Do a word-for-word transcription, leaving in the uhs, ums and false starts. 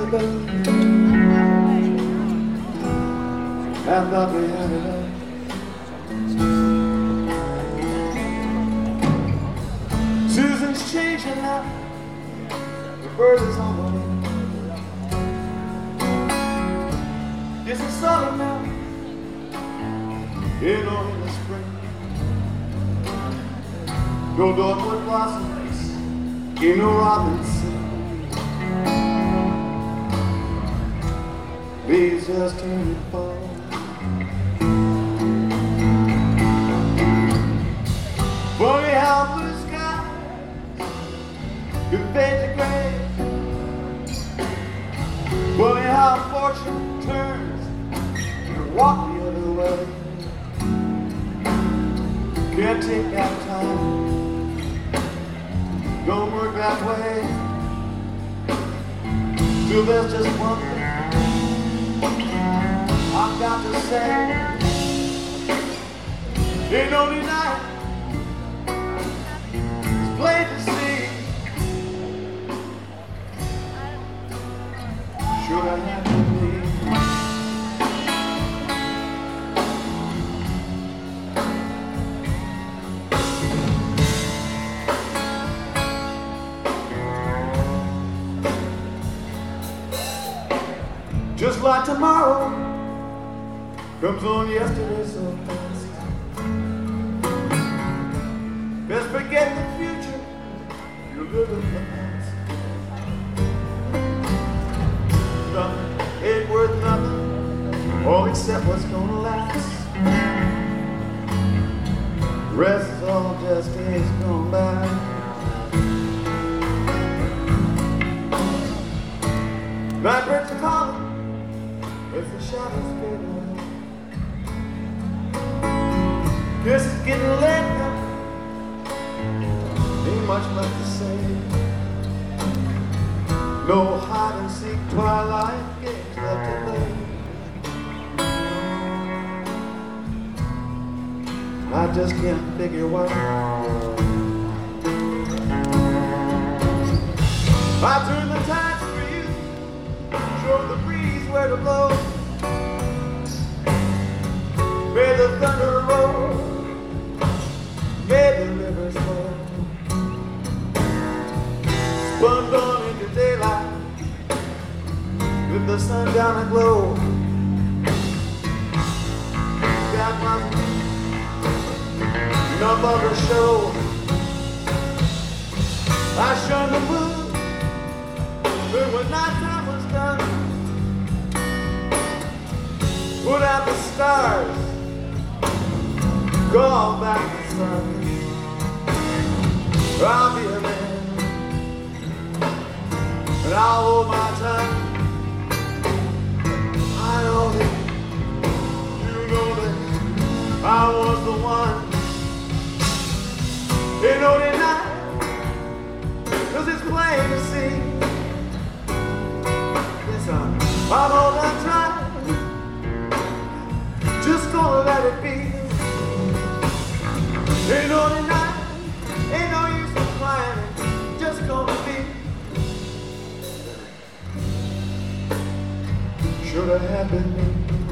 bell. I thought we had it all. Susan's changing now. The bird is on the wing. It's a southern now. You know, in the spring. No dogwood blossoms. You know, robins sing. Leaves just turn to fall. Funny how blue skies can fade to gray. Funny how fortune turns and walk the other way. Can't take that time, don't work that way. Still there's just one thing I've got to say. Ain't no denying it's plain to see. Should I have to leave? Just like tomorrow comes on yesterday so fast. Best forget the future, you live in the past. Nothing ain't worth nothing, all except what's gonna last. The rest is all just days gone by. Blackbirds are calling as the shadows fade away. Guess it's getting late now. Ain't much left to say. No hide and seek twilight games left to play. I just can't figure why I turn the tides for you, show the breeze where to blow. May the thunder roll, may the rivers flow. Spun on into daylight with the sun down aglow. Got my enough of her show. I shone the moon, but when nighttime was done, put out the stars, call back the sun. I'll be a man, and I'll hold my tongue. I know that you know that I was the one. Ain't no denying, 'cause it's plain to see. Yes, I'm, I'm all that time, just gonna let it be. Ain't no denying, ain't no use in crying, it's just gonna be. Should have happened me.